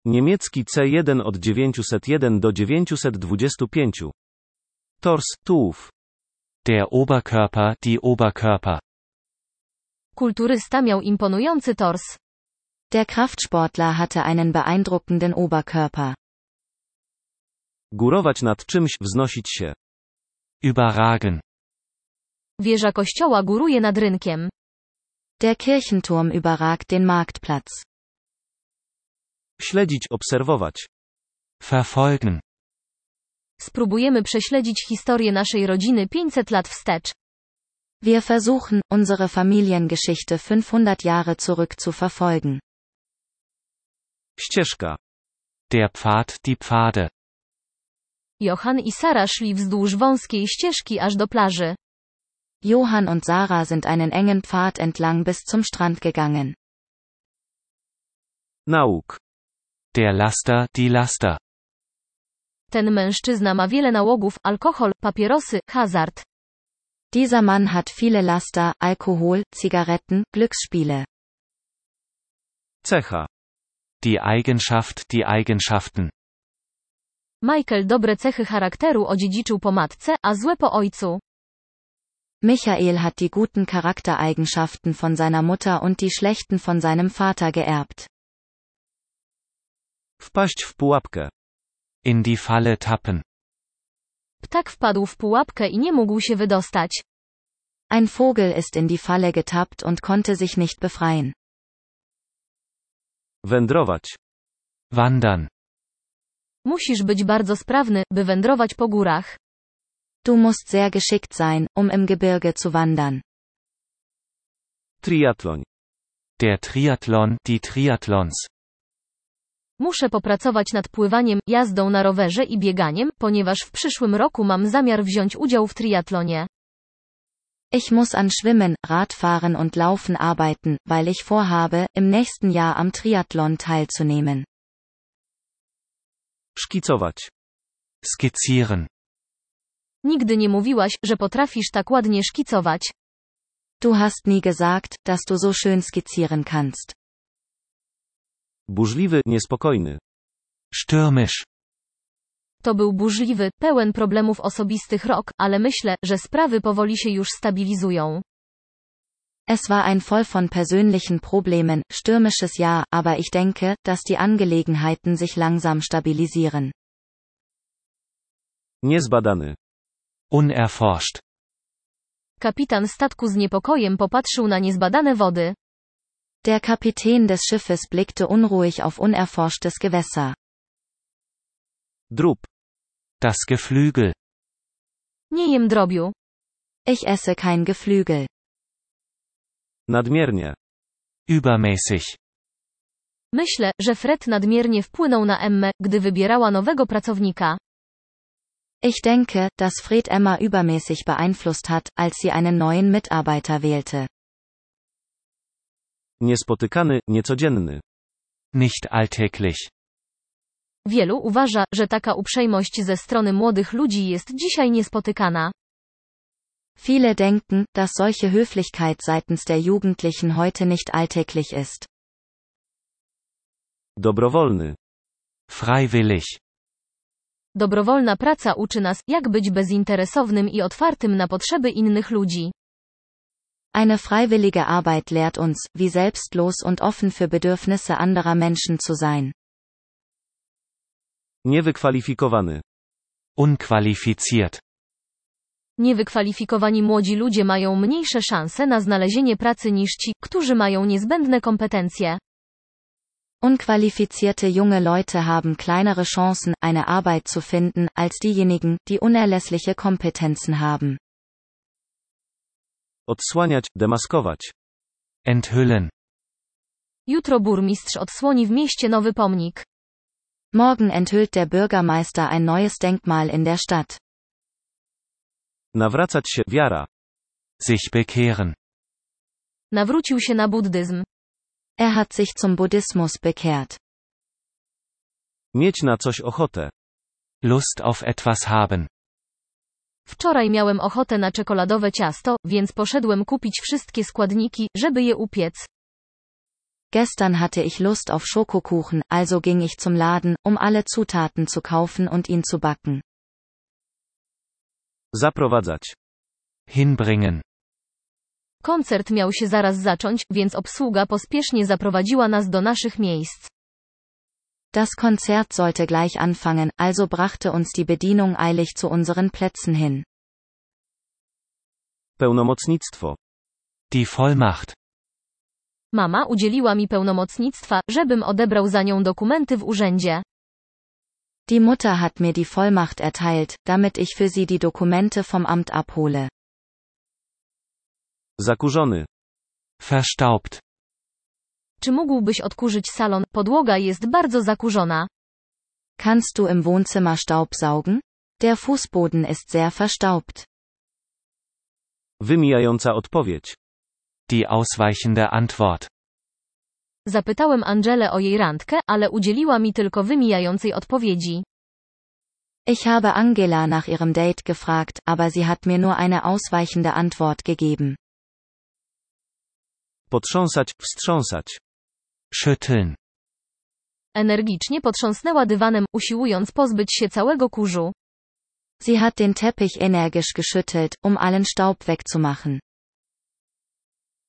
Niemiecki C1 od 901 do 925. Tors, tułów. Der Oberkörper, die Oberkörper. Kulturysta miał imponujący tors. Der Kraftsportler hatte einen beeindruckenden Oberkörper. Górować nad czymś, wznosić się. Überragen. Wieża kościoła góruje nad rynkiem. Der Kirchenturm überragt den Marktplatz. Śledzić, obserwować. Verfolgen. Spróbujemy prześledzić historię naszej rodziny 500 lat wstecz. Wir versuchen, unsere Familiengeschichte 500 Jahre zurück zu verfolgen. Ścieżka. Der Pfad, die Pfade. Johann i Sara szli wzdłuż wąskiej ścieżki aż do plaży. Johann und Sarah sind einen engen Pfad entlang bis zum Strand gegangen. Nauk. Der Laster, die Laster. Ten mężczyzna ma wiele nałogów: alkohol, papierosy, hazard. Dieser Mann hat viele Laster, Alkohol, Zigaretten, Glücksspiele. Cecha. Die Eigenschaft, die Eigenschaften. Michael dobre cechy charakteru odziedziczył po matce, a złe po ojcu. Michael hat die guten Charaktereigenschaften von seiner Mutter und die schlechten von seinem Vater geerbt. Wpaść w pułapkę. In die Falle tappen. Ptak wpadł w pułapkę i nie mógł się wydostać. Ein Vogel ist in die Falle getappt und konnte sich nicht befreien. Wędrować. Wandern. Musisz być bardzo sprawny, by wędrować po górach. Du musst sehr geschickt sein, im Gebirge zu wandern. Triathlon. Der Triathlon, die Triathlons. Muszę popracować nad pływaniem, jazdą na rowerze i bieganiem, ponieważ w przyszłym roku mam zamiar wziąć udział w triatlonie. Ich muss an Schwimmen, Radfahren und Laufen arbeiten, weil ich vorhabe, im nächsten Jahr am Triathlon teilzunehmen. Szkicować. Skizzieren. Nigdy nie mówiłaś, że potrafisz tak ładnie szkicować. Du hast nie gesagt, dass du so schön skizzieren kannst. Burzliwy, niespokojny. Stürmisch. To był burzliwy, pełen problemów osobistych rok, ale myślę, że sprawy powoli się już stabilizują. Es war ein voll von persönlichen Problemen, stürmisches Jahr, aber ich denke, dass die Angelegenheiten sich langsam stabilisieren. Niezbadany. Unerforscht. Kapitan statku z niepokojem popatrzył na niezbadane wody. Der Kapitän des Schiffes blickte unruhig auf unerforschtes Gewässer. Drób. Das Geflügel. Nie jem drobiu. Ich esse kein Geflügel. Nadmiernie. Übermäßig. Myślę, że Fred nadmiernie wpłynął na Emmę, gdy wybierała nowego pracownika. Ich denke, dass Fred Emma übermäßig beeinflusst hat, als sie einen neuen Mitarbeiter wählte. Niespotykany, niecodzienny. Nicht alltäglich. Wielu uważa, że taka uprzejmość ze strony młodych ludzi jest dzisiaj niespotykana. Viele denken, dass solche Höflichkeit seitens der Jugendlichen heute nicht alltäglich ist. Dobrowolny. Freiwillig. Dobrowolna praca uczy nas, jak być bezinteresownym i otwartym na potrzeby innych ludzi. Eine freiwillige Arbeit lehrt uns, wie selbstlos und offen für Bedürfnisse anderer Menschen zu sein. Niewykwalifikowany. Unqualifiziert. Niewykwalifikowani młodzi ludzie mają mniejsze szanse na znalezienie pracy niż ci, którzy mają niezbędne kompetencje. Unqualifizierte junge Leute haben kleinere Chancen, eine Arbeit zu finden, als diejenigen, die unerlässliche Kompetenzen haben. Odsłaniać, demaskować. Enthüllen. Jutro burmistrz odsłoni w mieście nowy pomnik. Morgen enthüllt der Bürgermeister ein neues Denkmal in der Stadt. Nawracać się, wiara. Sich bekehren. Nawrócił się na buddyzm. Er hat sich zum Buddhismus bekehrt. Mieć na coś ochotę. Lust auf etwas haben. Wczoraj miałem ochotę na czekoladowe ciasto, więc poszedłem kupić wszystkie składniki, żeby je upiec. Gestern hatte ich Lust auf Schokokuchen, also ging ich zum Laden, um alle Zutaten zu kaufen und ihn zu backen. Zaprowadzać. Hinbringen. Koncert miał się zaraz zacząć, więc obsługa pospiesznie zaprowadziła nas do naszych miejsc. Das Konzert sollte gleich anfangen, also brachte uns die Bedienung eilig zu unseren Plätzen hin. Pełnomocnictwo. Die Vollmacht. Mama udzieliła mi pełnomocnictwa, żebym odebrał za nią dokumenty w urzędzie. Die Mutter hat mir die Vollmacht erteilt, damit ich für sie die Dokumente vom Amt abhole. Zakurzony. Verstaubt. Czy mógłbyś odkurzyć salon? Podłoga jest bardzo zakurzona. Kannst du im Wohnzimmer Staub saugen? Der Fußboden ist sehr verstaubt. Wymijająca odpowiedź. Die ausweichende Antwort. Zapytałem Angelę o jej randkę, ale udzieliła mi tylko wymijającej odpowiedzi. Ich habe Angela nach ihrem Date gefragt, aber sie hat mir nur eine ausweichende Antwort gegeben. Potrząsać, wstrząsać. Schütteln. Energicznie potrząsnęła dywanem, usiłując pozbyć się całego kurzu. Sie hat den Teppich energisch geschüttelt, um allen Staub wegzumachen.